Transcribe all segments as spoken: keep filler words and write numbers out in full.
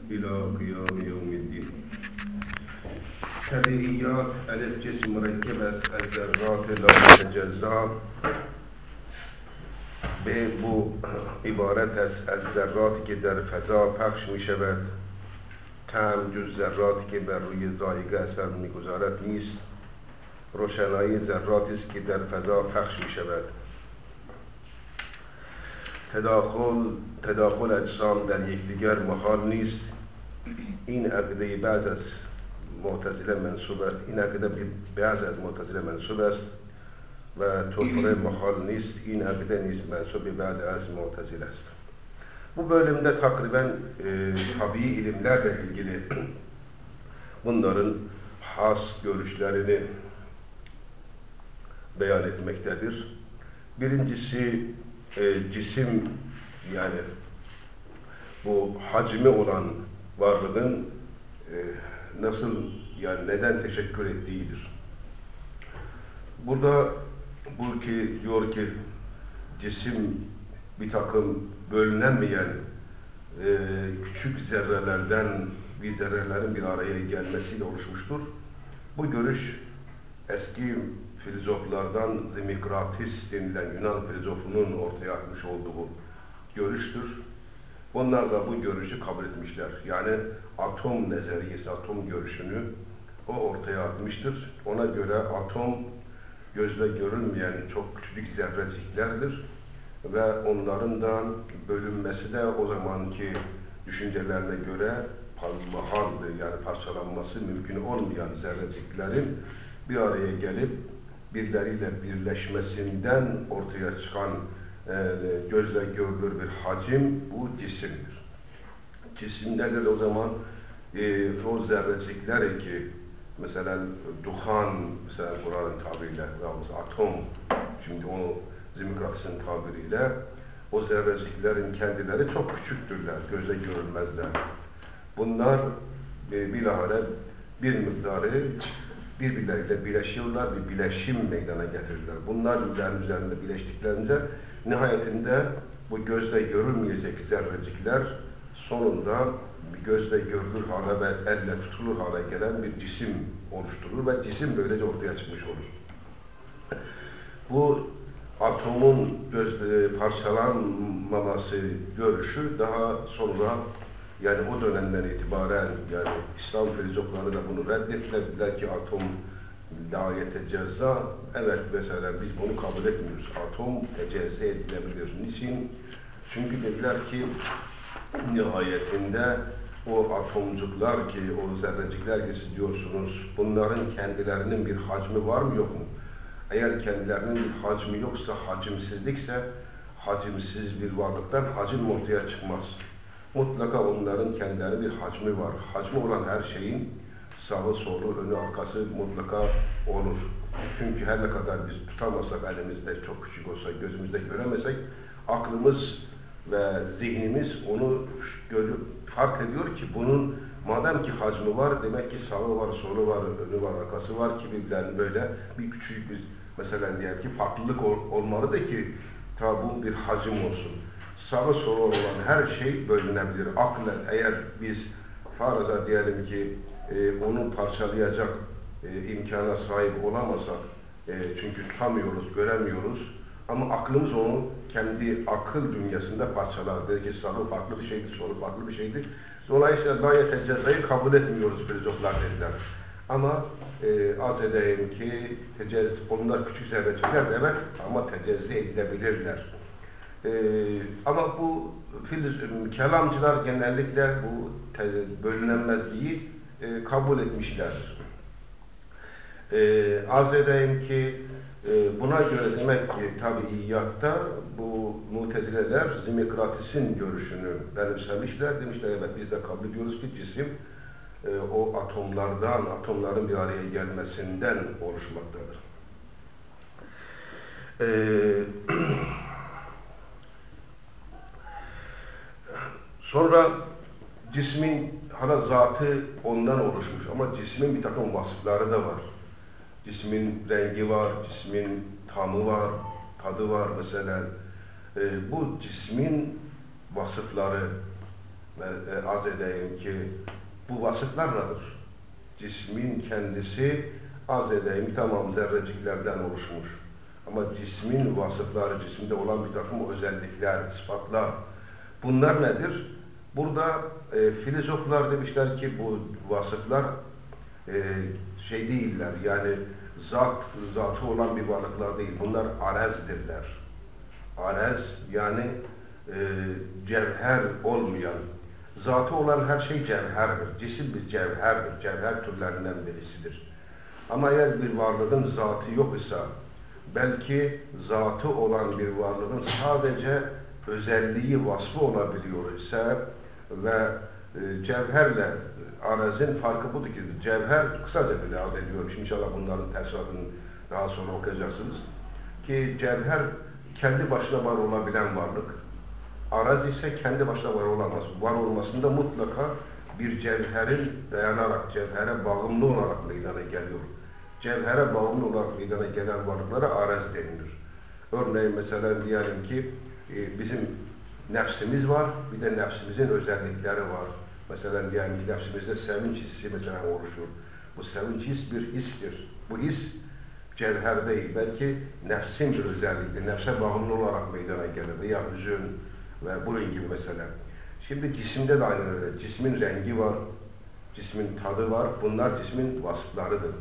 إلى قيام يوم الدين. Tabiiyat, elif cism mürekkeb az zerrat la yetecezza به bu ibaret است از ذراتی که در فضا پخش می شود. طعم جز ذراتی که بر روی ذائقه اثر می گذارد نیست. روشنایی ذراتی است که در فضا پخش می شود. تداخل تداخل اجسام در یکدیگر محال نیست. این عقیده بعض از معتزله منسوب است. این عقیده بعض از معتزله منسوب است و طور محal نیست. این عقیده نیز mensup bazı az mu'tezile است. Bu bölümde takriben e, tabii ilimlerle ilgili bunların has görüşlerini beyan etmektedir. Birincisi e, cisim, yani bu hacmi olan varlığın e, nasıl, yani neden teşekkür ettiğidir. Burada bu ki diyor ki cisim bir takım bölünemeyen e, küçük zerrelerden, bir zerrelerin bir araya gelmesiyle oluşmuştur. Bu görüş eski filozoflardan Demokritos denilen Yunan filozofunun ortaya atmış olduğu görüştür. Onlar da bu görüşü kabul etmişler. Yani atom nezariyesi, atom görüşünü o ortaya atmıştır. Ona göre atom gözle görülmeyen çok küçük zerreciklerdir ve onların da bölünmesi de o zamanki düşüncelerine göre mahaldir, yani parçalanması mümkün olmayan zerreciklerin bir araya gelip birbirleriyle birleşmesinden ortaya çıkan e, gözle görülür bir hacim bu cisimdir. Cisim nedir o zaman? E, o zerrecikler ki mesela duhan, mesela Kur'an'ın tabiriyle, atom, şimdi onu Demokritos'un tabiriyle, o zerreciklerin kendileri çok küçüktürler, gözle görülmezler. Bunlar e, bilahare bir miktarı birbirleriyle birleşiyorlar, bir bileşim meydana getirirler. Bunlar birbirlerinin üzerinde birleştiklerinde nihayetinde bu gözle görülmeyecek zerrecikler sonunda gözle görülür hale ve elle tutulur hale gelen bir cisim oluşturur ve cisim böylece ortaya çıkmış olur. Bu atomun gözle parçalanmaması görüşü daha sonra, yani o dönemden itibaren, yani İslam filozofları da bunu reddettiler. Dediler ki atom la yetecezza, evet mesela biz bunu kabul etmiyoruz. Atom tecezze edilebilir. Niçin? Çünkü dediler ki nihayetinde o atomcuklar ki, o zerrecikler ki siz diyorsunuz, bunların kendilerinin bir hacmi var mı yok mu? Eğer kendilerinin bir hacmi yoksa, hacimsizlikse, hacimsiz bir varlıktan hacim ortaya çıkmaz. Mutlaka onların kendilerinin bir hacmi var. Hacmi olan her şeyin sağı, solu, önü, arkası mutlaka olur. Çünkü her ne kadar biz tutamazsak, elimizde çok küçük olsa, gözümüzde göremesek, aklımız ve zihnimiz onu görüp, fark ediyor ki bunun madem ki hacmi var, demek ki sağı var, solu var, önü var, arkası var ki birbirlerinin böyle bir küçük bir, mesela diyelim ki farklılık ol, olmalıdır ki ta bu bir hacim olsun. Sağı solu olan her şey bölünebilir. Aklen eğer biz faraza diyelim ki e, onu parçalayacak e, imkana sahip olamasak, e, çünkü tutamıyoruz, göremiyoruz, ama aklımız onu kendi akıl dünyasında parçalar. Der ki sağı farklı bir şeydir, solu farklı bir şeydir. Dolayısıyla la yetecezza'yı kabul etmiyoruz filozoflar dediler. Ama e, az edeyim ki tecezz, onlar küçük zerrecikler evet ama tecezzi edilebilirler. E, ama bu kelamcılar genellikle bu bölünemezliği e, kabul etmişlerdir. E, arz edeyim ki e, buna göre demek ki tabiiyatta bu mutezileler Demokritos'un görüşünü benimsemişler. Demişler evet biz de kabul ediyoruz ki cisim e, o atomlardan, atomların bir araya gelmesinden oluşmaktadır. E, sonra cismin hala zatı ondan oluşmuş ama cismin bir takım vasıfları da var. Cismin rengi var, cismin tamı var, tadı var mesela. E, bu cismin vasıfları e, az edeyim ki bu vasıflar nedir? Cismin kendisi az edeyim tamam zerreciklerden oluşmuş. Ama cismin vasıfları, cisimde olan bir takım özellikler, sıfatlar. Bunlar nedir? Burada e, filozoflar demişler ki bu vasıflar e, şey değiller, yani zat, zatı olan bir varlıklar değil. Bunlar arezdirler. Arez yani e, cevher olmayan, zatı olan her şey cevherdir. Cisim bir cevherdir. Cevher türlerinden birisidir. Ama eğer bir varlığın zatı yok ise, belki zatı olan bir varlığın sadece özelliği, vasfı olabiliyor ise ve e, cevherle arezin farkı budur ki, cevher kısaca bile az ediyorum. İnşallah bunların tefsiratını daha sonra okuyacaksınız. Ki cevher kendi başına var olabilen varlık. Arez ise kendi başına var olamaz. Var olmasında mutlaka bir cevherin dayanarak, cevhere bağımlı olarak meydana geliyor. Cevhere bağımlı olarak meydana gelen varlıklara arez denilir. Örneğin mesela diyelim ki e, bizim nefsimiz var, bir de nefsimizin özellikleri var. Mesela diyelim ki nefsimizde sevinç hissi mesela oluşur. Bu sevinç his bir histir. Bu his cevher değil, belki nefsin bir özelliğidir. Nefse bağımlı olarak meydana gelir veya hüzün ve bunun gibi mesela. Şimdi cisimde de aynı öyle. Cismin rengi var, cismin tadı var. Bunlar cismin vasıflarıdır.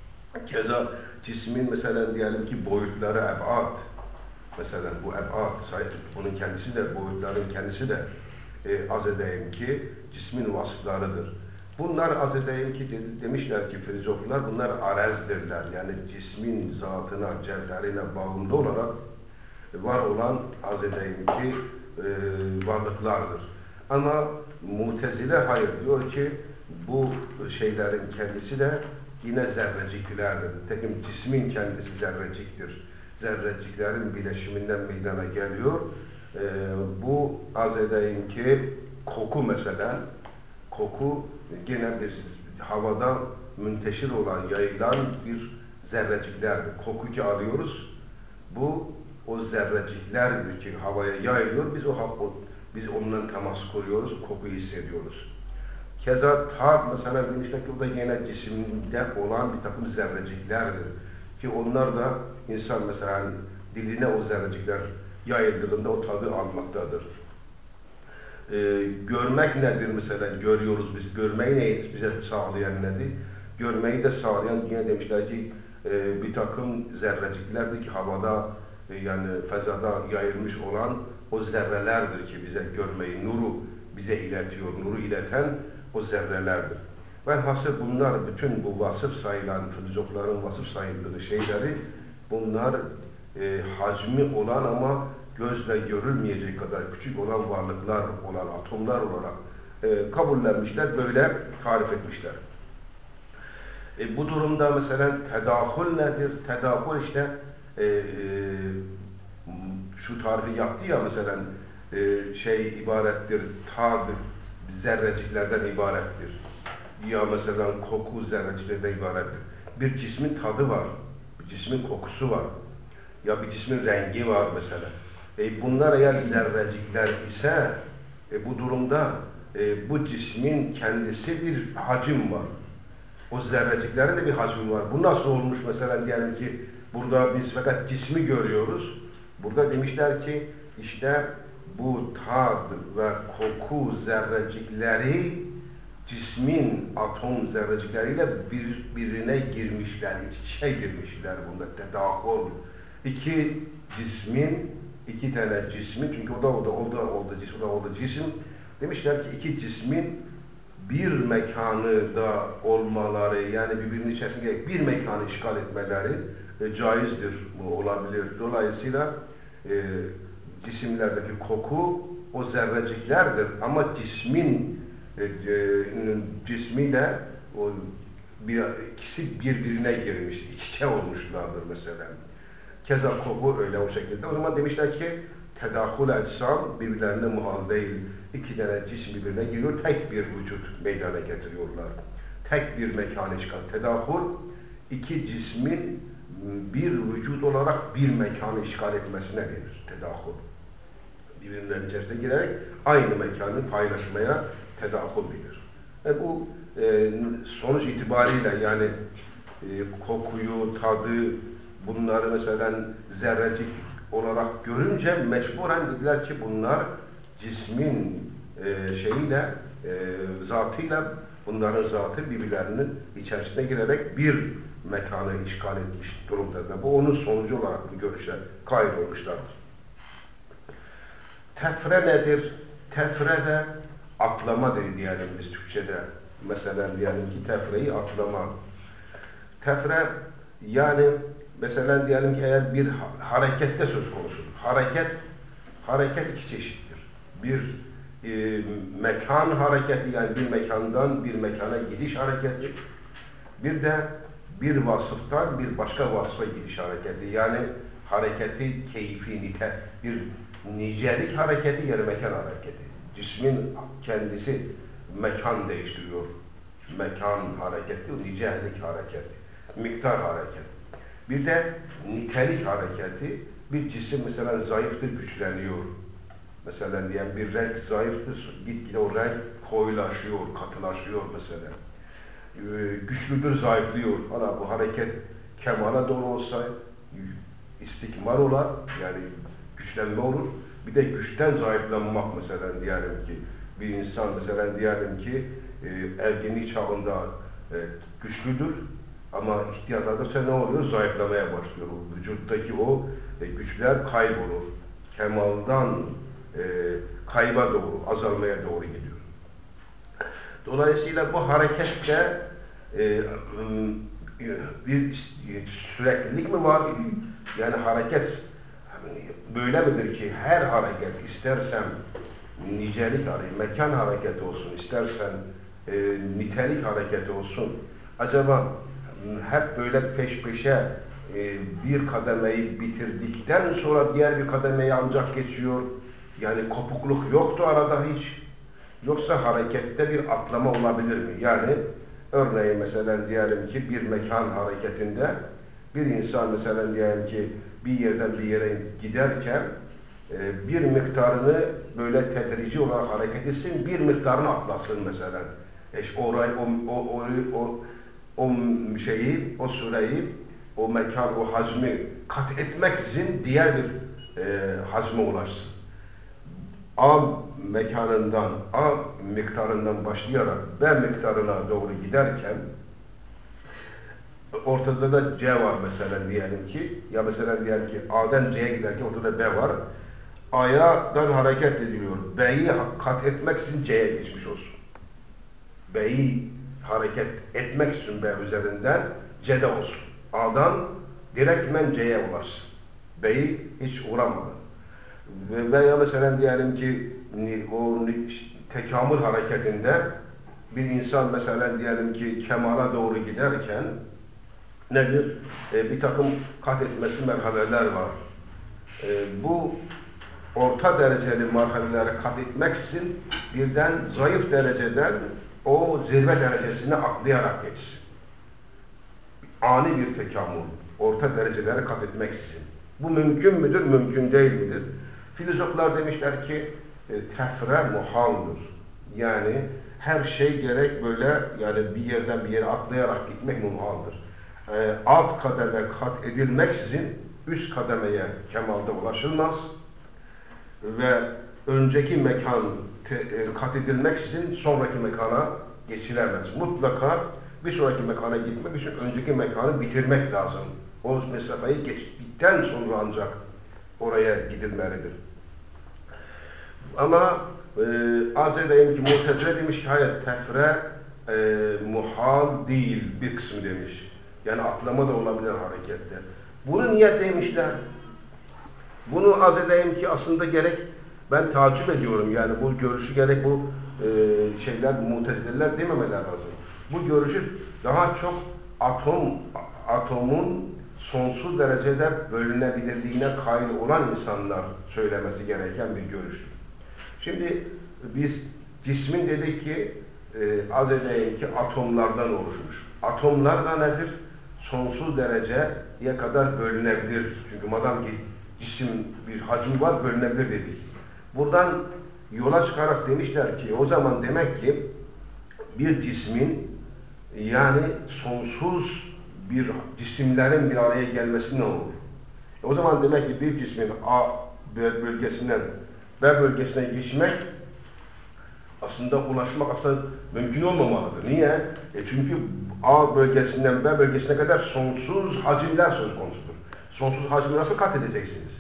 Keza cismin mesela diyelim ki boyutları eb'ad. Mesela bu eb'ad, bunun kendisi de, boyutların kendisi de e, az edeyim ki cismin vasıflarıdır. Bunlar az edeyim ki de, demişler ki filozoflar, bunlar arezdirler. Yani cismin zatına, cevherine bağımlı olarak var olan az edeyim ki e, varlıklardır. Ama Mutezile hayır diyor ki bu şeylerin kendisi de yine zerreciklerdir. Tekim cismin kendisi zerreciktir. Zerreciklerin bileşiminden meydana geliyor. Ee, bu az edeyim ki koku mesela, koku gene bir havada münteşir olan, yayılan bir zerreciklerdir. Koku ki alıyoruz, bu o zerreciklerdir ki havaya yayılıyor, biz o, o biz onunla temas kuruyoruz, kokuyu hissediyoruz. Keza tat mesela demişler ki o da yine cisimde olan bir takım zerreciklerdir. Ki onlar da insan mesela diline o zerrecikler yayıldığında o tadı almaktadır. Ee, görmek nedir mesela? Görüyoruz biz. Görmeyi ne bize sağlayan nedir? Görmeyi de sağlayan yine demişler ki e, bir takım zerreciklerdir ki havada e, yani fezada yayılmış olan o zerrelerdir ki bize görmeyi, nuru bize iletiyor. Nuru ileten o zerrelerdir. Velhasıl bunlar bütün bu vasıf sayılan, filozofların vasıf sayıldığı şeyleri bunlar e, hacmi olan ama gözle görülmeyecek kadar küçük olan varlıklar olan atomlar olarak e, kabullenmişler, böyle tarif etmişler. E, bu durumda mesela tedahül nedir? Tedahül işte e, e, şu tarifi yaptı ya mesela e, şey ibarettir, tad zerreciklerden ibarettir. Ya mesela koku zerreciklerden ibarettir. Bir cismin tadı var, bir cismin kokusu var. Ya bir cismin rengi var mesela. E bunlar eğer zerrecikler ise e bu durumda e, bu cismin kendisi bir hacim var. O zerreciklerin de bir hacmi var. Bu nasıl olmuş mesela diyelim ki burada biz fakat cismi görüyoruz. Burada demişler ki işte bu tad ve koku zerrecikleri cismin atom zerrecikleriyle birbirine girmişler, iç içe girmişler bunda tedahül. İki cismin, iki tane cismin, çünkü o da o da o da oldu cisim, o da oldu cisim. Demişler ki iki cismin bir mekanı da olmaları, yani birbirinin içerisinde bir mekanı işgal etmeleri e, caizdir, bu olabilir. Dolayısıyla e, cisimlerdeki koku o zerreciklerdir ama cismin e, e, cismiyle o bir, ikisi birbirine girmiş, iç içe olmuşlardır mesela. Keza koku öyle o şekilde. O zaman demişler ki tedahül etsam birbirlerine muhal değil. İki tane cisim birbirine giriyor, tek bir vücut meydana getiriyorlar. Tek bir mekan işgal. Tedahül iki cismin bir vücut olarak bir mekanı işgal etmesine denir. Tedahül. birbirlerinin içerisine girerek aynı mekanı paylaşmaya tedakül bilir. E bu e, sonuç itibariyle yani e, kokuyu, tadı, bunları mesela zerrecik olarak görünce mecburen dediler ki bunlar cismin e, şeyiyle, e, zatıyla bunların zatı birbirlerinin içerisine girerek bir mekanı işgal etmiş durumda. Bu onun sonucu olarak bu görüşe kaydolmuşlardır. Tefre nedir? Tefre de atlamadır diyelim biz Türkçe'de. Mesela diyelim ki tefreyi atlama. Tefre yani mesela diyelim ki eğer bir harekette söz konusudur. Hareket, hareket iki çeşittir. Bir e, mekan hareketi yani bir mekandan bir mekana gidiş hareketi. Bir de bir vasıftan bir başka vasfa gidiş hareketi. Yani hareketi keyfi, nite, bir nicelik hareketi, yani mekan hareketi. Cismin kendisi mekan değiştiriyor. Mekan hareketi, nicelik hareketi, miktar hareketi. Bir de nitelik hareketi, bir cisim mesela zayıftır, güçleniyor. Mesela diyelim bir renk zayıftır, gitgide o renk koyulaşıyor, katılaşıyor mesela. Ee, güçlüdür, zayıflıyor. Hala bu hareket kemala doğru olsa istikmal olar, yani güçlenme olur. Bir de güçten zayıflanmak mesela diyelim ki bir insan mesela diyelim ki e, ergenlik çağında e, güçlüdür ama ihtiyarlarda ne oluyor? Zayıflamaya başlıyor. O vücuttaki o e, güçler kaybolur. Kemaldan e, kayba doğru, azalmaya doğru gidiyor. Dolayısıyla bu harekette e, bir süreklilik mi var? Yani hareket böyle midir ki her hareket istersen nicelik hareket, mekan hareketi olsun, istersen e, nitelik hareketi olsun. Acaba hep böyle peş peşe e, bir kademeyi bitirdikten sonra diğer bir kademeye ancak geçiyor. Yani kopukluk yoktu arada hiç. Yoksa harekette bir atlama olabilir mi? Yani örneğin mesela diyelim ki bir mekan hareketinde bir insan mesela diyelim ki bir yerden bir yere giderken e, bir miktarını böyle tedrici olarak hareket etsin, bir miktarını atlasın mesela. E, orayı, o, o, o, o, o şeyi, o süreyi, o mekan, o hacmi kat etmek için diğer bir e, hacme ulaşsın. A mekanından, A miktarından başlayarak B miktarına doğru giderken ortada da C var mesela diyelim ki, ya mesela diyelim ki A'dan C'ye giderken ortada B var. A'dan hareket ediliyor. B'yi kat etmek için C'ye geçmiş olsun. B'yi hareket etmek için B üzerinden C'de olsun. A'dan direktmen C'ye ulaşsın. B'yi hiç uğramadan. Veya mesela diyelim ki o tekamül hareketinde bir insan mesela diyelim ki kemala doğru giderken nedir? E, bir takım kat etmesi merhaleler var. E, bu orta dereceli merhaleleri kat etmek için birden zayıf dereceden o zirve derecesine atlayarak geçsin. Ani bir tekamül, orta dereceleri kat etmek için. Bu mümkün müdür, mümkün değil midir? Filozoflar demişler ki e, tefre muhaldır. Yani her şey gerek böyle yani bir yerden bir yere atlayarak gitmek muhaldır. E, alt kademe kat edilmeksizin üst kademeye kemalde ulaşılmaz ve önceki mekan te, e, kat edilmeksizin sonraki mekana geçilemez. Mutlaka bir sonraki mekana gitmek için önceki mekanı bitirmek lazım. O mesafeyi geçtikten sonra ancak oraya gidilmelidir. Ama e, az edeyim ki Mu'tezile demiş ki hayır tefre e, muhal değil bir kısmı demiş. Yani atlama da olabilir harekette. Bunu niye demişler? Bunu az edeyim ki aslında gerek ben tacip ediyorum yani bu görüşü gerek bu e, şeyler Mu'tezililer dememeler lazım. Bu görüşü daha çok atom atomun sonsuz derecede bölünebilirliğine kail olan insanlar söylemesi gereken bir görüştür. Şimdi biz cismin dedik ki e, az edeyim ki atomlardan oluşmuş. Atomlar da nedir? Sonsuz dereceye kadar bölünebilir. Çünkü madem ki cisim bir hacmi var bölünebilir dedik. buradan yola çıkarak demişler ki o zaman demek ki bir cismin yani sonsuz bir cisimlerin bir araya gelmesi ne olur? O zaman demek ki bir cismin A bölgesinden B bölgesine geçmek aslında ulaşmak aslında mümkün olmamalıdır. Niye? E çünkü A bölgesinden B bölgesine kadar sonsuz hacimler söz konusudur. Sonsuz hacmi nasıl kat edeceksiniz?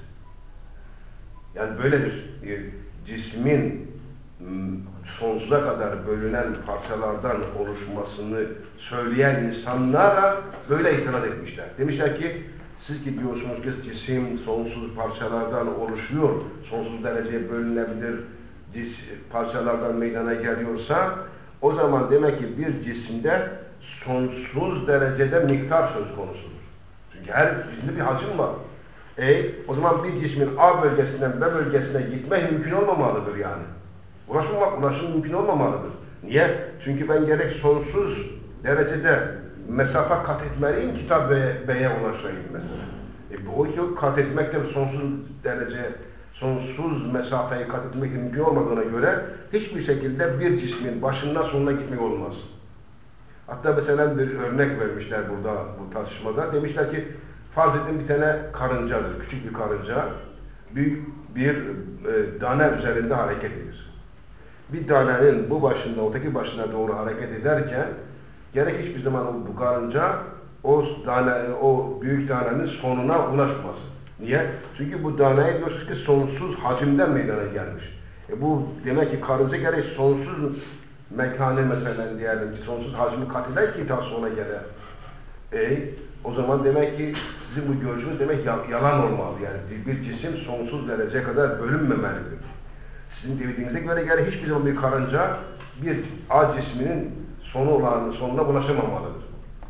Yani böyledir. E, cismin sonsuza kadar bölünen parçalardan oluşmasını söyleyen insanlara böyle itiraz etmişler. Demişler ki siz ki diyorsunuz ki cisim sonsuz parçalardan oluşuyor, sonsuz dereceye bölünebilir parçalardan meydana geliyorsa o zaman demek ki bir cisimde sonsuz derecede miktar söz konusudur. Çünkü her cisimde bir hacim var. E o zaman bir cismin A bölgesinden B bölgesine gitme mümkün olmamalıdır yani. Ulaşmak, ulaşım mümkün olmamalıdır. Niye? Çünkü ben gerek sonsuz derecede mesafe kat etmeliyim ki tabi B'ye ulaşayım mesela. E, o ki kat etmek de sonsuz derece, sonsuz mesafeyi kat etmek mümkün olmadığına göre hiçbir şekilde bir cismin başından sonuna gitmek olmaz. Hatta mesela bir örnek vermişler burada bu tartışmada. Demişler ki farz edin bir tane karıncadır, küçük bir karınca büyük bir e, dane üzerinde hareket eder. Bir danenin bu başında, öteki başına doğru hareket ederken gerek hiçbir zaman o, bu karınca o dane, o büyük danenin sonuna ulaşmasın. Niye? Çünkü bu daneyi biliyorsunuz ki sonsuz hacimden meydana gelmiş. E bu demek ki karınca gerek sonsuz mekanı mesela diyelim ki sonsuz hacmi kat eder ki ta sona gelir. E o zaman demek ki sizin bu görüşünüz demek yalan olmalı. Yani bir cisim sonsuz dereceye kadar bölünmemelidir. Sizin dediğinize göre gerek hiçbir zaman bir karınca bir A cisminin sonu olan sonuna ulaşamamalıdır.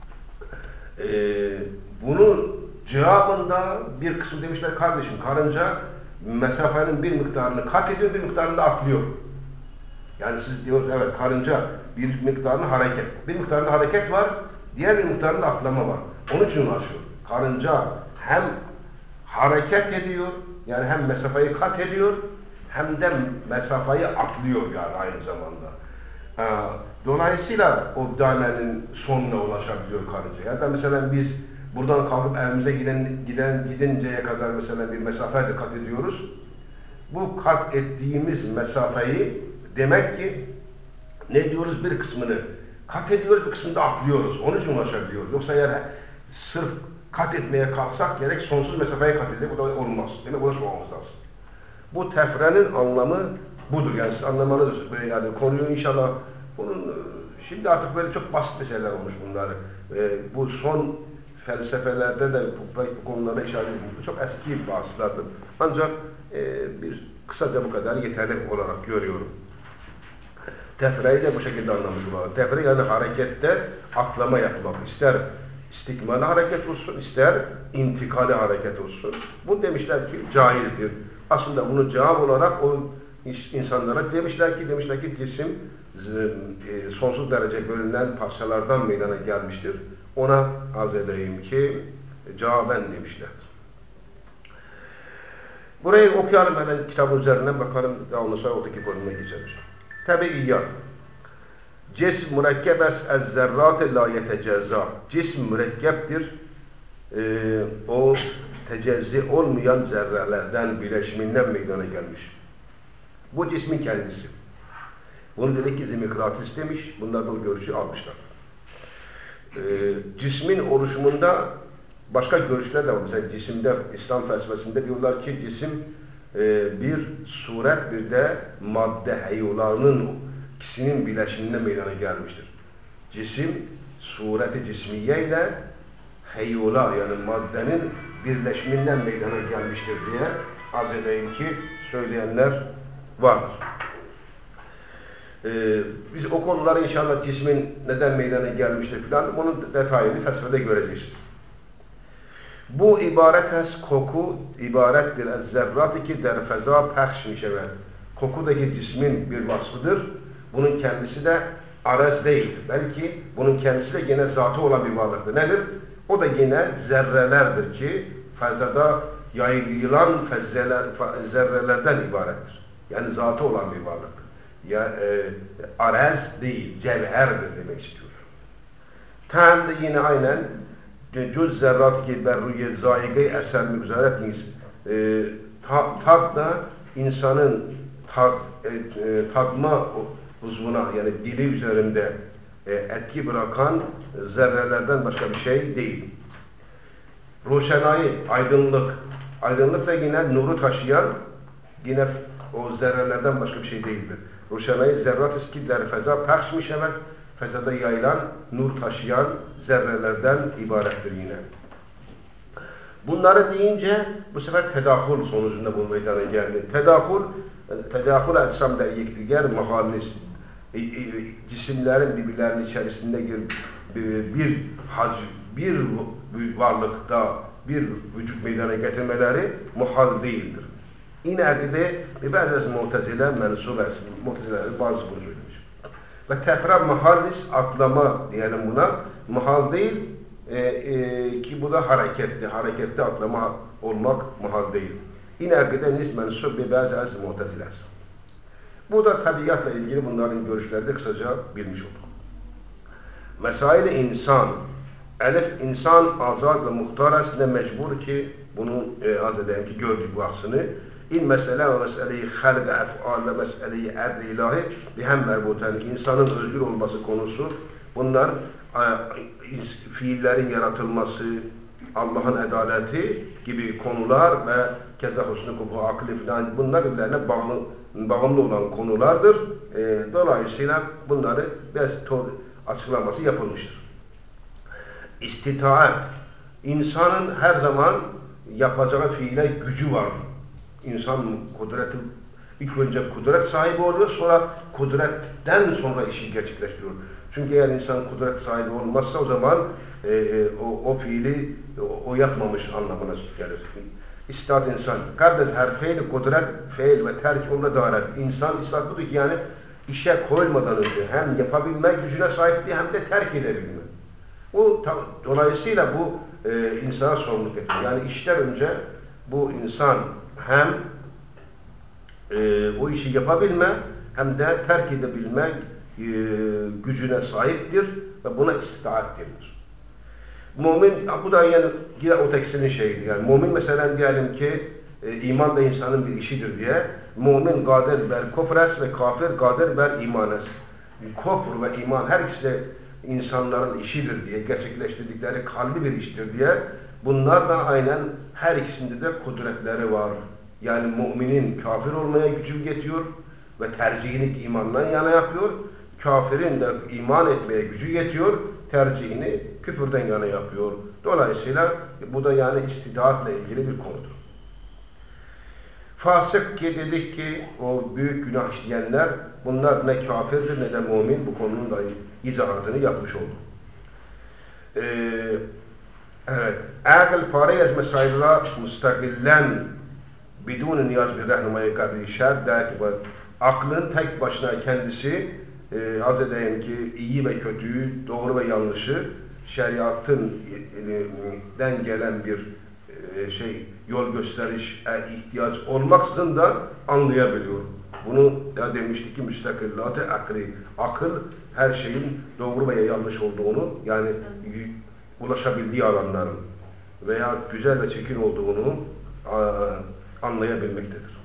Ee, bunun cevabında bir kısım demişler kardeşim karınca mesafenin bir miktarını kat ediyor, bir miktarını da atlıyor. Yani siz diyorsunuz evet karınca bir miktarını hareket, bir miktarında hareket var, diğer bir miktarında atlama var. Onun için ulaşıyor. Karınca hem hareket ediyor, yani hem mesafeyi kat ediyor, hem de mesafeyi atlıyor yani aynı zamanda. Ha, dolayısıyla o danenin sonuna ulaşabiliyor karınca. Ya da mesela biz buradan kalkıp evimize giden, giden gidinceye kadar mesela bir mesafe de kat ediyoruz. Bu kat ettiğimiz mesafeyi demek ki ne diyoruz bir kısmını kat ediyoruz, bir kısmını da atlıyoruz. Onun için ulaşabiliyoruz. Yoksa eğer sırf kat etmeye kalksak gerek sonsuz mesafeye kat edecek, bu da olmaz. Demek ulaşmamamız lazım. Bu tefrenin anlamı budur. Yani siz anlamanız yani konuyu inşallah bunun şimdi artık böyle çok basit meseleler olmuş bunlar. Ee, bu son felsefelerde de bu, bu konulara işaret edilmiş. Çok eski bahslerdir. Ancak e, bir kısaca bu kadar yeterli olarak görüyorum. Tefreyi de bu şekilde anlamış olalım. Tefre yani harekette atlama yapmak. İster istikmali hareket olsun, ister intikali hareket olsun. Bu demişler ki caizdir. Aslında bunu cevap olarak o insanlara demişler ki, demişler ki cisim e, sonsuz derece bölünen parçalardan meydana gelmiştir. Ona arz edeyim ki cevaben demişler. Burayı okuyalım hemen kitabın üzerinden bakalım daha ondan sonra oradaki bölümüne geçeriz. Tabiiyyat. Cism mürekkebes ez zerrat la yetecezza. Cism mürekkeptir. Ee, o tecezzi olmayan zerrelerden, bileşiminden meydana gelmiş. Bu cismin kendisi. Bunu dedik ki Zimmikratis demiş, bunlar bu görüşü almışlar. Ee, cismin oluşumunda başka görüşler de var. Mesela cisimde, İslam felsefesinde diyorlar ki cisim e, bir suret bir de madde heyulanın ikisinin bileşiminden meydana gelmiştir. Cisim, sureti cismiye ile heyula yani maddenin birleşiminden meydana gelmiştir diye arz edeyim ki söyleyenler vardır. Ee, biz o konuları inşallah cismin neden meydana gelmiştir filan bunun detayını felsefede göreceğiz. Bu ibaret has koku ibarettir ez zerrat ki der feza pehş mişevet. Kokudaki cismin bir vasfıdır. Bunun kendisi de arez değil. Belki bunun kendisi de yine zatı olan bir varlıktır. Nedir? O da yine zerrelerdir ki fezada yayılan zerrelerden ibarettir. Yani zatı olan bir varlıktır. Ya e, arez değil, cevherdir demek istiyor. Tam da yine aynen cüz zerrat ki berruye zaiqe eser mügzaret e, tat da insanın tat, e, e, tadma uzvuna yani dili üzerinde e, etki bırakan zerrelerden başka bir şey değil. Roşenayı, aydınlık. Aydınlık da yine nuru taşıyan yine o zerrelerden başka bir şey değildir. Roşenayı zerrat-ı ki der feza pəxşmiş evet. Fezada yayılan, nur taşıyan zerrelerden ibarettir yine. Bunları deyince bu sefer tedakul sonucunda bu meydana geldi. Tedakul, tedakul etsam da iktigar mahaliniz. Cisimlerin birbirlerinin içerisinde bir, bir hac, bir varlıkta bir vücut meydana getirmeleri muhal değildir. İnerdi bazı mu'tezile mensup etsin. Mu'tezilerin bazı bunu söylemiş. Ve tefra mahallis atlama diyelim buna. Mahal değil e, e, ki bu da hareketli. Harekette atlama olmak mahal değil. İnerdi nis mensup bazı az mu'teziler. Bu da tabiatla ilgili bunların görüşlerini kısaca bilmiş olduk. Mesail-i insan, elif insan azad ve muhtar aslında mecbur ki bunun e, az edeyim ki gördük bahsini. İn mesele ve meseleyi halq ef'al ve meseleyi adl ilahi bir hem merbutan insanın özgür olması konusu bunlar e, fiillerin yaratılması, Allah'ın adaleti gibi konular ve keza husn-u kubu akli filan bunlar birbirlerine bağlı bağımlı olan konulardır. E, dolayısıyla bunları biraz açıklaması yapılmıştır. İstitaat, insanın her zaman yapacağı fiile gücü var. İnsan kudreti, ilk önce kudret sahibi oluyor, sonra kudretten sonra işi gerçekleştiriyor. Çünkü eğer insan kudret sahibi olmazsa o zaman e, e, o, o fiili o, o yapmamış anlamına gelir. İstad insan. Kardeş her fiil, kudret, fiil ve terk onda dair. İnsan istad budur ki yani işe koyulmadan önce hem yapabilmek gücüne sahipti hem de terk edebilmek. O, dolayısıyla bu e, insana sorumluluk ediyor. Yani işten önce bu insan hem e, o işi yapabilme hem de terk edebilmek e, gücüne sahiptir ve buna istitaat denilir. Mümin, bu da yani yine o tekstilin şeyidir. Yani mümin mesela diyelim ki e, iman da insanın bir işidir diye mümin kadir ber kufres ve kafir kadir ber imanes. Kufr ve iman her ikisi de insanların işidir diye gerçekleştirdikleri kalbi bir iştir diye bunlar da aynen her ikisinde de kudretleri var. Yani müminin kafir olmaya gücü yetiyor ve tercihini imandan yana yapıyor. Kafirin de iman etmeye gücü yetiyor, tercihini küfürden yana yapıyor. Dolayısıyla bu da yani istidaatla ilgili bir konudur. Fasık ki dedik ki o büyük günah işleyenler bunlar ne kafirdir ne de mümin bu konunun da izahatını yapmış oldu. Ee, evet. Akıl parayaz mesailra müstakillen bidun niyaz bir rehnumaya kabli şer der ki aklın tek başına kendisi e, az edeyim ki iyi ve kötüyü, doğru ve yanlışı şeriatın den gelen bir e, şey yol gösteriş e, ihtiyaç olmaksızın da anlayabiliyor. Bunu ya demiştik ki müstakillat-ı akli. Akıl her şeyin doğru veya yanlış olduğunu yani ulaşabildiği alanların veya güzel ve çirkin olduğunu a, anlayabilmektedir.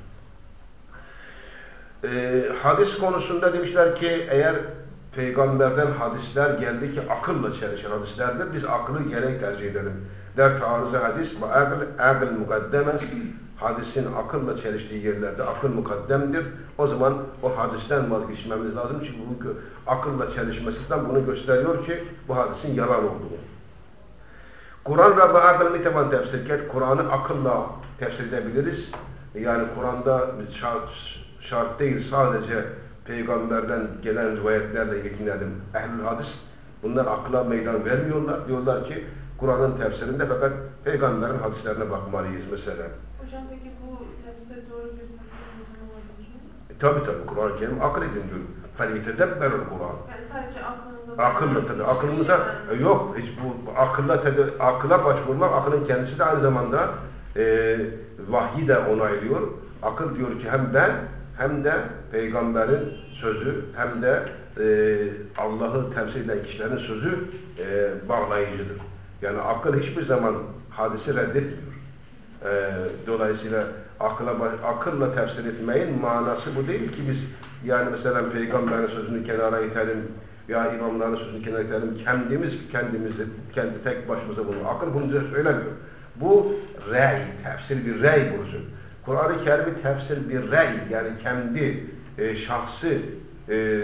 E, hadis konusunda demişler ki eğer peygamberden hadisler geldi ki akılla çelişen hadislerdir. Biz aklı gerek tercih edelim. Der taarruzu hadis ve akıl, akıl mukaddemes. Hadisin akılla çeliştiği yerlerde akıl mukaddemdir. O zaman o hadisten vazgeçmemiz lazım. Çünkü bu akılla çelişmesinden bunu gösteriyor ki bu hadisin yalan olduğunu. Kur'an ve akıl mitevan tefsir et. Kur'an'ı akılla tefsir edebiliriz. Yani Kur'an'da şart, şart değil sadece peygamberden gelen rivayetlerle yetinelim. Ehl-ül hadis bunlar akla meydan vermiyorlar. Diyorlar ki Kur'an'ın tefsirinde fakat peygamberin hadislerine bakmalıyız mesela. Hocam peki bu tefsir doğru bir tefsir yöntemi olabilir mi? E, tabii tabii Kur'an-ı Kerim akıl edin diyor. فَلِيْتَدَبَّرُ Kur'an. Yani sadece aklınıza... Akılla tabii. Aklımıza e, yok. Hiç bu akılla, tabii, akılla başvurmak, akılın kendisi de aynı zamanda e, vahyi de onaylıyor. Akıl diyor ki hem ben hem de peygamberin sözü hem de e, Allah'ı temsil eden kişilerin sözü e, bağlayıcıdır. Yani akıl hiçbir zaman hadisi reddetmiyor. E, dolayısıyla akılla, akılla tefsir etmeyin manası bu değil ki biz yani mesela peygamberin sözünü kenara itelim ya imamların sözünü kenara itelim, kendimiz kendimizi, kendi tek başımıza bunu, akıl bunu söylemiyor. Bu rey, tefsir bir rey burusu. Kur'an-ı Kerim'i tefsir bir rey, yani kendi e, şahsı e,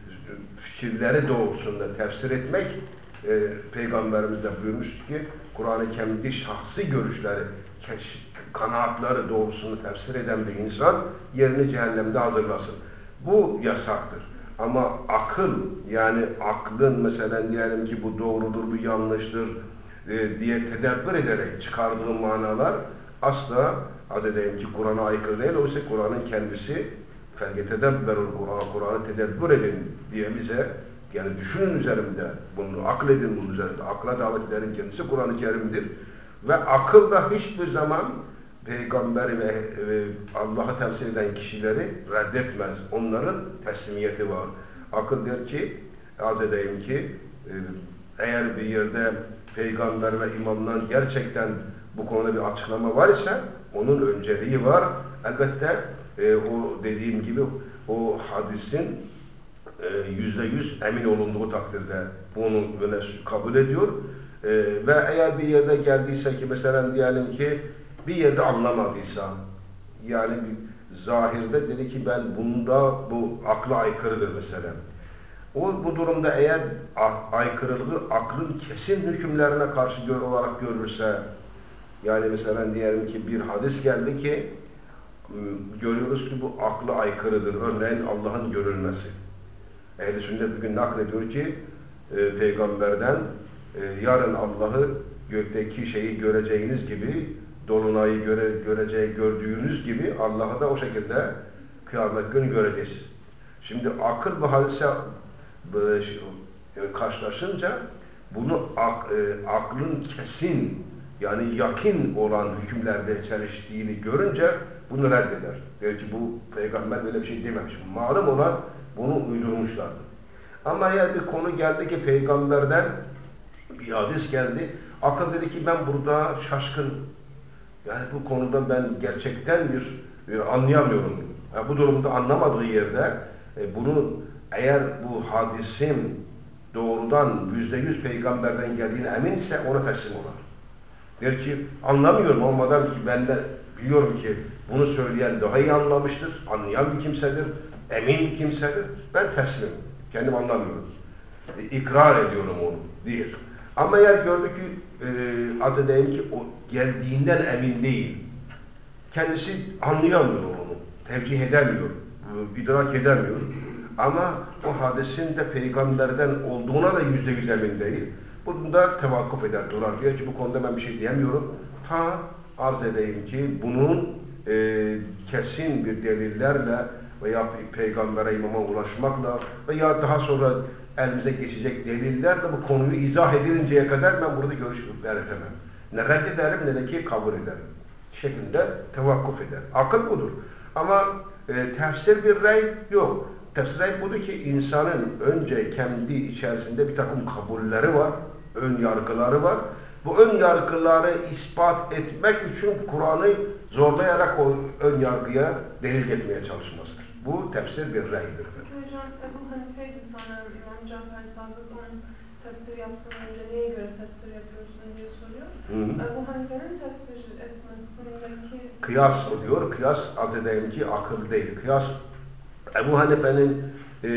fikirleri doğrultusunda tefsir etmek, e, Peygamberimiz de buyurmuş ki, Kur'an-ı kendi şahsi görüşleri, kanaatları doğrultusunda tefsir eden bir insan yerini cehennemde hazırlasın. Bu yasaktır. Ama akıl, yani aklın mesela diyelim ki bu doğrudur, bu yanlıştır e, diye tedebbür ederek çıkardığı manalar asla az edeyim ki Kur'an'a aykırı değil. Oysa Kur'an'ın kendisi فَلْيَتَدَبَّرُ الْقُرْآنَ Kur'an'ı tedebbür edin diye bize, yani düşünün üzerinde, bunu akledin bunun üzerinde, akla davet edenin kendisi Kur'an-ı Kerim'dir. Ve akıl da hiçbir zaman Peygamberi ve Allah'ı temsil eden kişileri reddetmez. Onların teslimiyeti var. Akıl der ki, az edeyim ki, eğer bir yerde Peygamber ve imamdan gerçekten bu konuda bir açıklama var ise, onun önceliği var. Elbette e, o dediğim gibi o hadisin yüzde yüz emin olunduğu takdirde bunu öne kabul ediyor. E, ve eğer bir yerde geldiyse ki mesela diyelim ki bir yerde anlamadıysa, yani bir zahirde dedi ki ben bunda bu akla aykırıdır mesela. O bu durumda eğer aykırılığı aklın kesin hükümlerine karşı gör, olarak görürse, yani mesela diyelim ki bir hadis geldi ki görüyoruz ki bu akla aykırıdır. Örneğin Allah'ın görülmesi. Ehl-i sünnet bugün naklediyor ki e, peygamberden e, yarın Allah'ı gökteki şeyi göreceğiniz gibi, dolunayı göre, göreceği gördüğünüz gibi Allah'ı da o şekilde kıyamet günü göreceğiz. Şimdi akıl bu hadise e, karşılaşınca bunu ak, e, aklın kesin, yani yakın olan hükümlerde çeliştiğini görünce bunu reddeder. Der ki bu peygamber böyle bir şey dememiş. Malum olan bunu uydurmuşlardı. Ama eğer bir konu geldi ki peygamberden bir hadis geldi, akıl dedi ki ben burada şaşkın. Yani bu konuda ben gerçekten bir, bir anlayamıyorum. Yani bu durumda anlamadığı yerde e, bunu eğer bu hadisin doğrudan yüzde yüz peygamberden geldiğine eminse ona teslim olur. Der ki anlamıyorum olmadan ki ben de biliyorum ki bunu söyleyen daha iyi anlamıştır, anlayan bir kimsedir, emin bir kimsedir. Ben teslim, kendim anlamıyorum. E, ikrar ediyorum onu diyor. Ama eğer gördü ki e, az edeyim ki o geldiğinden emin değil. Kendisi anlayamıyor onu, tevcih edemiyor, idrak edemiyor. Ama o hadisin de peygamberden olduğuna da yüzde yüz emin değil. Bunda tevakkuf eder, durar. Diyor ki bu konuda ben bir şey diyemiyorum. Ta arz edeyim ki bunun e, kesin bir delillerle veya peygambere, imama ulaşmakla veya daha sonra elimize geçecek delillerle bu konuyu izah edilinceye kadar ben burada görüş belirtemem. Ne reddederim ne de ki kabul ederim. Şeklinde tevakkuf eder. Akıl budur. Ama e, tefsir bir rey yok. Tefsir rey budur ki insanın önce kendi içerisinde bir takım kabulleri var, ön yargıları var. Bu ön yargıları ispat etmek için Kur'an'ı zorlayarak o ön yargıya delil etmeye çalışmasıdır. Bu tefsir bir reydir. Peki hocam, Ebu Hanife'ydi sanırım İmam Cafer Sadık onun tefsir yaptığını önce neye göre tefsir yapıyorsun diye soruyor. Hı hı. Ebu Hanife'nin tefsir etmesindeki... Kıyas o diyor, kıyas az edeyim ki akıl değil. Kıyas, Ebu Hanife'nin e,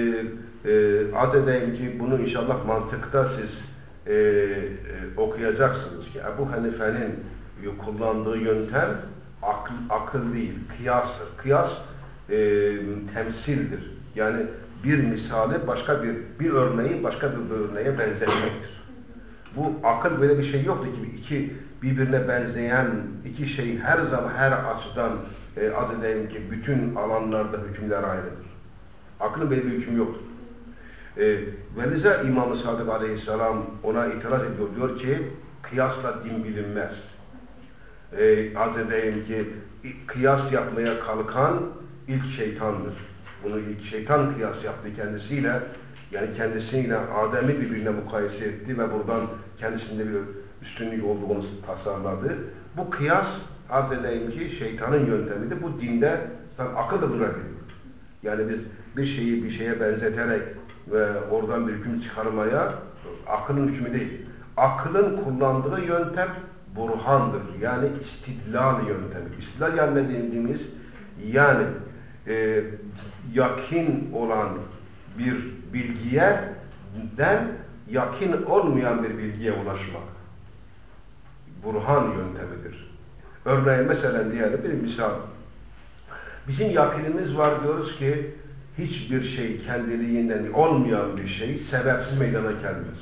e, az edeyim ki bunu inşallah mantıkta siz e, e, okuyacaksınız ki Ebu Hanife'nin kullandığı yöntem akıl, akıl değil, kıyastır. Kıyas e, temsildir. Yani bir misali başka bir, bir örneği başka bir örneğe benzetmektir. Bu akıl böyle bir şey yoktu ki iki birbirine benzeyen iki şey her zaman her açıdan e, az edeyim ki bütün alanlarda hükümler ayrıdır. Aklın böyle bir hüküm yoktur. E, ve liza İmam-ı Sadık Aleyhisselam ona itiraz ediyor. Diyor ki kıyasla din bilinmez. E, az edeyim ki kıyas yapmaya kalkan ilk şeytandır. Bunu ilk şeytan kıyas yaptı kendisiyle. Yani kendisiyle Adem'i birbirine mukayese etti ve buradan kendisinde bir üstünlük olduğunu tasarladı. Bu kıyas arz edeyim ki şeytanın yöntemidir. Bu dinde akıl da buna geliyor. Yani biz bir şeyi bir şeye benzeterek ve oradan bir hüküm çıkarmaya akılın hükmü değil. Akılın kullandığı yöntem burhandır. Yani istidlal yöntemi. İstidlal yani ne dediğimiz yani e, yakin olan bir bilgiye den yakin olmayan bir bilgiye ulaşmak. Burhan yöntemidir. Örneğin mesela diyelim bir misal. Bizim yakinimiz var diyoruz ki hiçbir şey kendiliğinden olmayan bir şey sebepsiz meydana gelmez.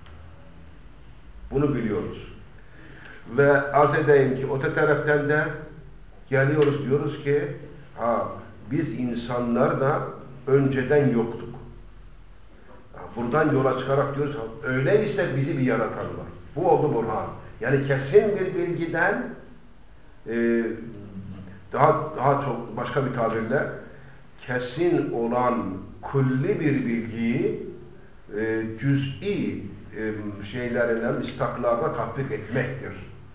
Bunu biliyoruz. Ve arz edeyim ki öte taraftan da geliyoruz diyoruz ki ha, biz insanlar da önceden yoktuk. Buradan yola çıkarak diyoruz öyleyse bizi bir yaratan var. Bu oldu burhan. Yani kesin bir bilgiden e, daha daha çok başka bir tabirle kesin olan kulli bir bilgiyi e, cüz'i e, şeylerine, istaklarına tatbik etmektir.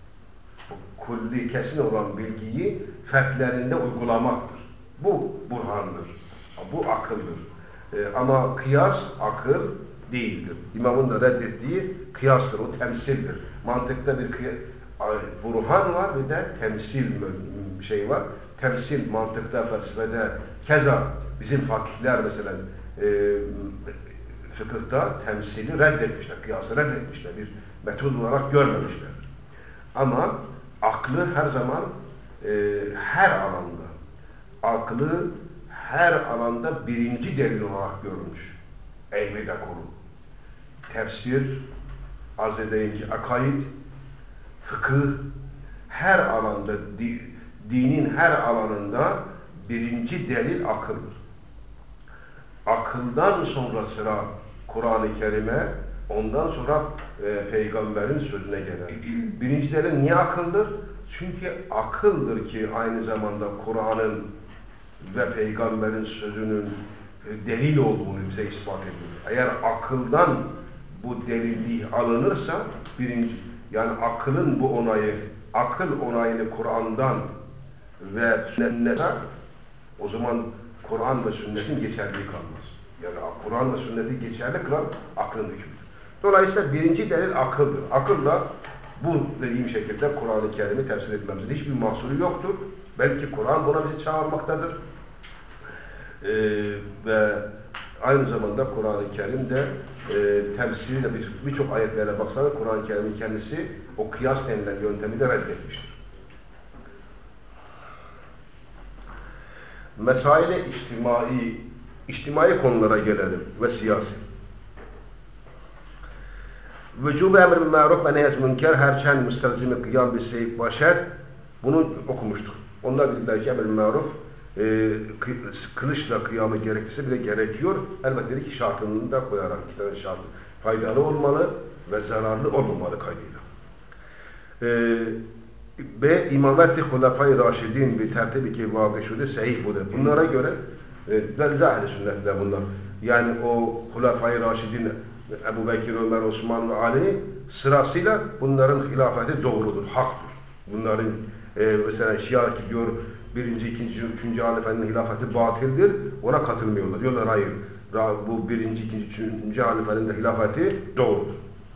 Bu kulli kesin olan bilgiyi fertlerinde uygulamaktır. Bu burhandır. Bu akıldır. E, ama kıyas akıl değildir. İmamın da reddettiği kıyastır, o temsildir. Mantıkta bir burhan var, bir de temsil şey var. Temsil mantıkta, felsefede, keza bizim fakihler mesela e, fıkıhta temsili reddetmişler, kıyası reddetmişler. Bir metod olarak görmemişler. Ama aklı her zaman e, her alanda, aklı her alanda birinci delil olarak görmüş. Elbette konu. Tefsir, arz edeyim ki akaid, fıkıh, her alanda, di, dinin her alanında birinci delil akıldır. Akıldan sonra sıra Kur'an-ı Kerim'e, ondan sonra e, Peygamber'in sözüne gelen. Birinci delil niye akıldır? Çünkü akıldır ki aynı zamanda Kur'an'ın ve Peygamber'in sözünün e, delil olduğunu bize ispat ediyor. Eğer akıldan bu delilliği alınırsa, birinci, yani akılın bu onayı, akıl onayını Kur'an'dan ve sünnetten, o zaman Kur'an ve sünnetin geçerliği kalmaz. Yani Kur'an ve sünneti geçerli kılan aklın hükmüdür. Dolayısıyla birinci delil akıldır. Akılla bu dediğim şekilde Kur'an-ı Kerim'i tefsir etmemizin hiçbir mahsuru yoktur. Belki Kur'an buna bizi çağırmaktadır. Ee, ve aynı zamanda Kur'an-ı Kerim'de e, temsiliyle birçok bir ayetlere baksanız Kur'an-ı Kerim'in kendisi o kıyas denilen yöntemi de reddetmiştir. Mesail-i içtimai, içtimai konulara gelelim ve siyasi. Vücub-ı emr-i ma'ruf ve nehy-i münker herçen müstelzim-i kıyam bir seyf başer. Bunu okumuştuk. Onlar dediler ki emr-i ma'ruf e, kılıçla kıyamı gerekirse bile gerekiyor. Elbette dedi ki şartını da koyarak iki tane şart faydalı olmalı ve zararlı olmamalı kaydıyla. E, Ve imameti hulafay-ı raşidin bir tertibi ki vâgışudu sahih budur. Bunlara göre belze ehl-i sünnetle bunlar. Yani o hulafay-ı raşidin Ebu Bekir, Ömer, Osman ve Ali sırasıyla bunların hilafeti doğrudur, haktır. Bunların e, mesela Şia diyor birinci, ikinci, üçüncü halifenin hilafeti batildir. Ona katılmıyorlar. Diyorlar hayır. Bu birinci, ikinci, üçüncü halifenin de hilafeti doğrudur.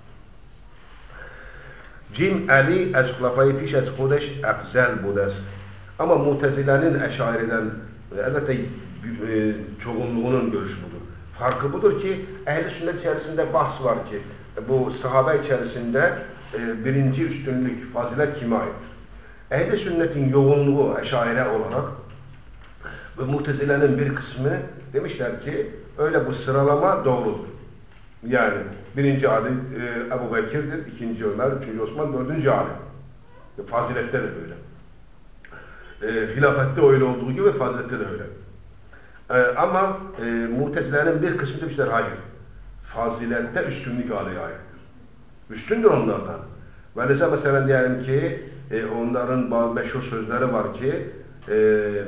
Cim Ali ez xulafayı piş ez xudeş efzel budes. Ama Mutezile'nin Eşari'den elbette e, çoğunluğunun görüşü budur. Farkı budur ki ehl-i sünnet içerisinde bahs var ki bu sahabe içerisinde e, birinci üstünlük, fazilet kime aittir? Ehl-i sünnetin yoğunluğu Eşari olarak ve Mutezile'nin bir kısmı demişler ki öyle bu sıralama doğrudur. Yani birinci Ali e, Ebu Bekir'dir, ikinci Ömer, üçüncü Osman, dördüncü Ali. E, fazilette de böyle. E, hilafette öyle olduğu gibi fazilette de öyle. E, ama e, Mutezile'nin bir kısmı demişler hayır. Fazilette üstünlük Ali'ye aittir. Üstündür onlardan. Ve mesela diyelim ki e, onların bazı meşhur sözleri var ki e,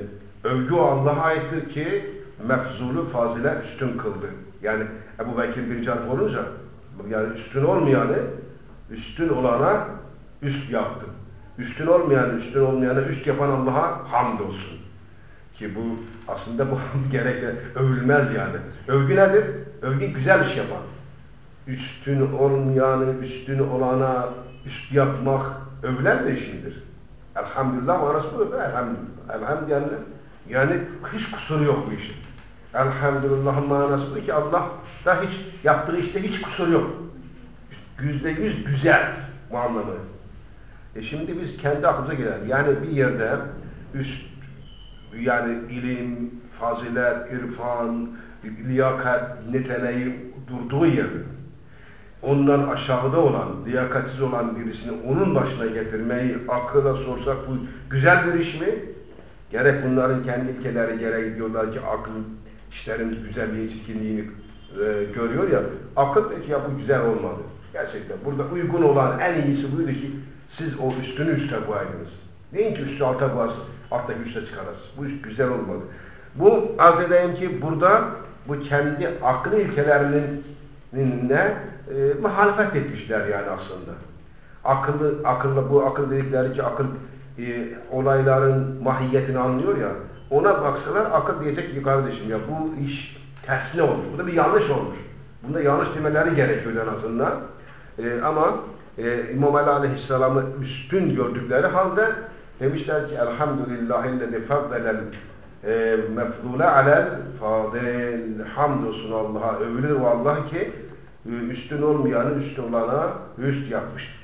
övgü Allah'a aittir ki mefzulu fazile üstün kıldı. Yani Ebu Bekir birinci harf olunca yani üstün olmayanı üstün olana üst yaptı. Üstün olmayanı üstün olmayana üst yapan Allah'a hamd olsun. Ki bu aslında bu hamd gerekli övülmez yani. Övgü nedir? Övgü güzel iş yapan. Üstün olmayanı üstün olana üst yapmak övülen bir işindir. Elhamdülillah manası budur. Elhamdülillah. Elhamdülillah. Yani hiç kusuru yok bu işin. Elhamdülillah'ın manası budur ki Allah da hiç yaptığı işte hiç kusur yok. Yüzde yüz güzel bu anlamı. E şimdi biz kendi aklımıza gelelim. Yani bir yerde üst yani ilim, fazilet, irfan, liyakat, niteliği durduğu yerde ondan aşağıda olan, liyakatsiz olan birisini onun başına getirmeyi akıla sorsak bu güzel bir iş mi? Gerek bunların kendi ilkeleri gereği diyorlar ki akıl işlerin güzelliği, çirkinliğini e, görüyor ya, akıl diyor ki ya bu güzel olmadı. Gerçekten burada uygun olan en iyisi buydu ki siz o üstünü üste koyaydınız. Deyin ki üstü alta koyarsın, alttaki üste çıkarasın. Bu iş güzel olmadı. Bu arz edeyim ki burada bu kendi akıl ilkelerinin ne e, muhalefet etmişler yani aslında. Akıllı, akıllı bu akıl dedikleri ki akıl e, olayların mahiyetini anlıyor ya, ona baksalar akıl diyecek ki kardeşim ya bu iş tersine olmuş. Bu da bir yanlış olmuş. Bunda yanlış demeleri gerekiyor en azından. E, ama e, İmam Ali Aleyhisselam'ı üstün gördükleri halde demişler ki elhamdülillahillezî faddelel e, mefzûle alel fadil. Hamdolsun Allah'a, övülür vallahi ki üstün olmayanı üstün olana üst yapmıştır.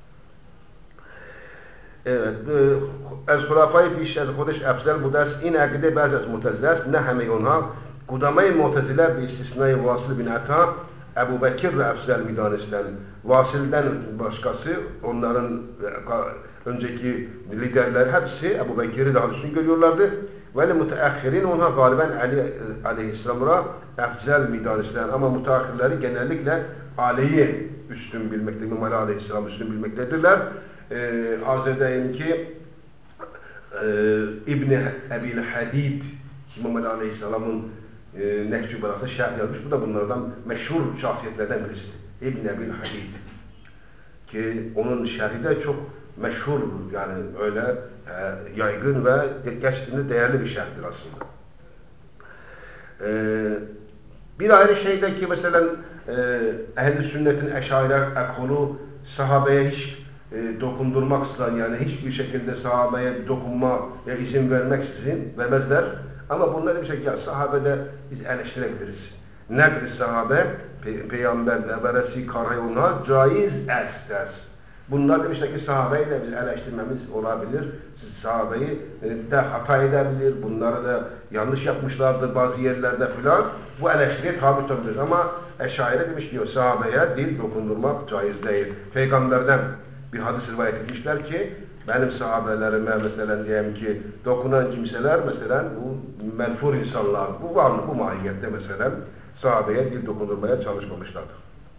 Evet, از خلفای پیش از خودش افضل بوده است. این عقیده بعض از معتزله است، نه همه اونها. قدمای معتزله به استثنای واصل bin Ata Ebu Bekir'le efzel midanisten. Vasil'den başkası, onların önceki liderler hepsi Ebu Bekir'i daha üstün görüyorlardı. Ve müteahhirin ona galiben Ali Aleyhisselam'a efzel midanisten. Ama müteahhirleri genellikle Ali'yi üstün bilmekte, İmam Ali Aleyhisselam üstün bilmektedirler. Ee, arz edeyim ki e, İbni Ebil Hadid İmam Ali Aleyhisselam'ın e, Nehcü Belası'na şerh yazmış. Bu da bunlardan meşhur şahsiyetlerden birisi. İbni Ebil Hadid ki onun şerhi de çok meşhur yani öyle e, yaygın ve gerçekten değerli bir şerhtir aslında. E, bir ayrı şeyde ki mesela e, ehl-i sünnetin eşaire ekolu sahabeye hiç E, dokundurmaksızın yani hiçbir şekilde sahabeye dokunmaya izin vermeksizin vermezler. Ama bunları bir şekilde sahabede biz eleştirebiliriz. Nedir sahabe? Pe Peygamberle beresi karayoluna caiz estes. Bunlar demişler ki sahabeyle biz eleştirmemiz olabilir. Siz sahabeyi de hata edebilir. Bunları da yanlış yapmışlardır bazı yerlerde filan. Bu eleştiriye tabi tutabiliriz. Ama Eşaire demiş ki sahabeye dil dokundurmak caiz değil. Peygamberden bir hadis rivayet etmişler ki benim sahabelerime mesela diyelim ki dokunan kimseler mesela bu menfur insanlar, bu var mı bu mahiyette mesela sahabeye dil dokundurmaya çalışmamışlardır.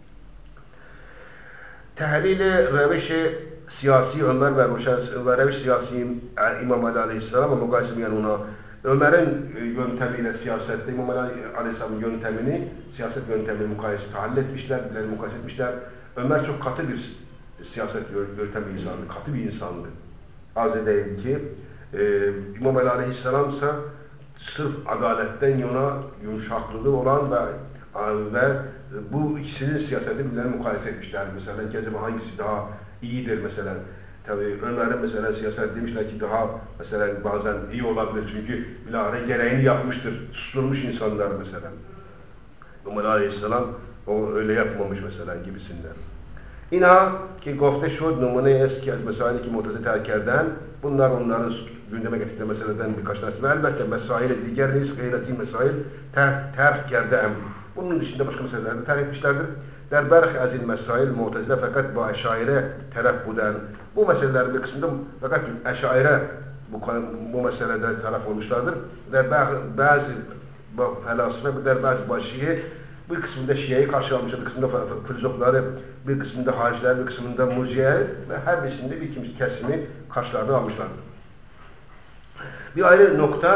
Tehlil-i reviş-i siyasi Ömer ve ve reviş siyasi İmam Ali Aleyhisselam'a mukayese yani ona Ömer'in yöntemiyle siyasette İmam Ali Aleyhisselam'ın yöntemini, siyaset yöntemini mukayese tahlil etmişler, bilen mukayese etmişler. Ömer çok katı bir siyaset yöntemi insandı, katı bir insandı. Arz edeyim ki e, İmam Ali Aleyhisselam ise sırf adaletten yana yumuşaklığı olan ve, ve bu ikisinin siyaseti birbirlerine mukayese etmişler. Mesela acaba hangisi daha iyidir mesela? Tabii Ömer'in mesela siyaset demişler ki daha mesela bazen iyi olabilir çünkü bilahare gereğini yapmıştır. Susturmuş insanlar mesela. İmam Ali Aleyhisselam o öyle yapmamış mesela gibisinden. İnha ki gofte şud numune eski az mesaili ki muhtezi terk eden bunlar onların gündeme getirdikleri meseleden birkaç tanesi ve elbette mesail diğer neyiz gayreti mesail terk terk kerdem. Bunun dışında başka meseleler de terk etmişlerdir. Der berh azil mesail muhtezile fakat bu eşaire taraf buden bu meseleler bir kısmında fakat eşaire bu, bu meselede taraf olmuşlardır. Der bazı felasife der bazı başiye bir kısmında Şia'yı karşı almışlar, bir kısmında filozofları, bir kısmında hariciler, bir kısmında Murciye ve her birisinde bir kimse kesimi karşılarına almışlardır. Bir ayrı nokta,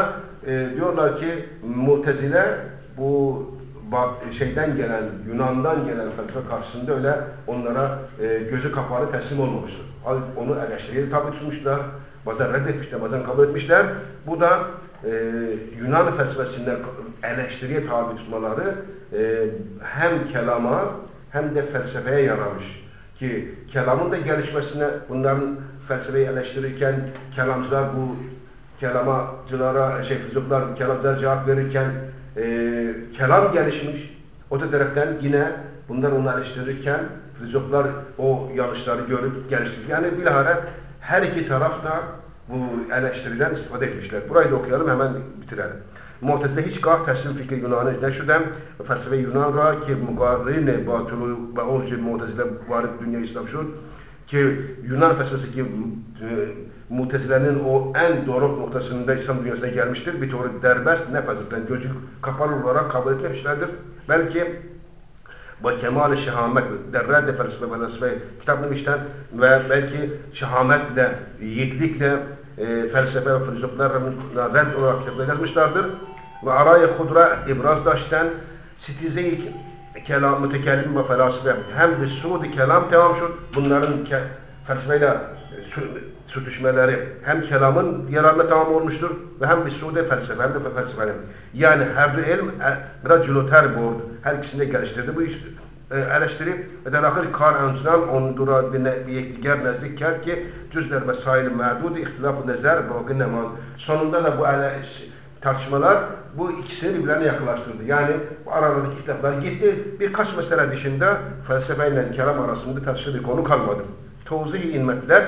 e, diyorlar ki Mu'tezile bu şeyden gelen, Yunan'dan gelen felsefe karşısında öyle onlara e, gözü kapalı teslim olmamıştır. Onu eleştiriye tabi tutmuşlar, bazen reddetmişler, bazen kabul etmişler. Bu da e, Yunan felsefesinden eleştiriye tabi tutmaları e, hem kelama hem de felsefeye yaramış. Ki kelamın da gelişmesine, bunların felsefeyi eleştirirken kelamcılar bu kelamcılara, şey filozoflar kelamcılara cevap verirken e, kelam gelişmiş. O da taraftan yine bunlar onu eleştirirken filozoflar o yanlışları görüp geliştirmiş. Yani bilahare her iki taraf da bu eleştiriden istifade etmişler. Burayı da okuyalım, hemen bitirelim. Mu'tezile hiçgah teslim fikri Yunan'ı neşreden felsefe Yunan ra ki mugarrine batılı ve onca Mu'tezile varid dünya İslam şud ki Yunan felsefesi ki Mu'tezile'nin o en doğru noktasında İslam dünyasına gelmiştir. Bir doğru derbest nefezinden gözü kapalı olarak kabul etmemişlerdir. Belki bu kemal-i şehamet, derrade felsefe felsefe kitabını işten ve belki şehametle, yiğitlikle e, felsefe ve filozoflarla red olarak kitaplar yazmışlardır. Ve araya hudra ibraz daşten sitize-i kelam, mütekellim ve felsefe hem bir suudi kelam tamamşur. Bunların ke, felsefeyle sürtüşmeleri hem kelamın yararına tamam olmuştur ve hem bir suudi felsefe hem de felsefenin. Yani her bir ilm raculu terbord her ikisini de geliştirdi bu iş e, eleştirip ve de ahir kar önceden ondura bir diğer nezdik ker ki cüzler mesail-i ma'dud ihtilaf-ı nezer bâgı neman. Sonunda da bu tartışmalar bu ikisini birbirlerine yaklaştırdı. Yani bu aralardaki ihtilaflar gitti. Birkaç mesele dışında felsefe ile kelam arasında tartışılı bir konu kalmadı. Tevzih-i ilmetler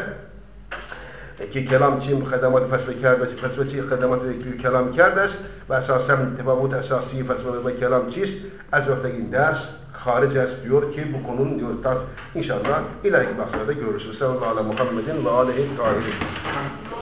ki kelam için xedamat felsefe kârdest, felsefeci xedamat ve kelam kârdest ve esasen tefavut esası felsefe ve kelam çiz az öteki ders haric est diyor ki bu konunun diyor inşallah ileriki bahslerde görürsünüz. Sallallahu aleyhi ve Muhammedin ve aleyhi tahirin.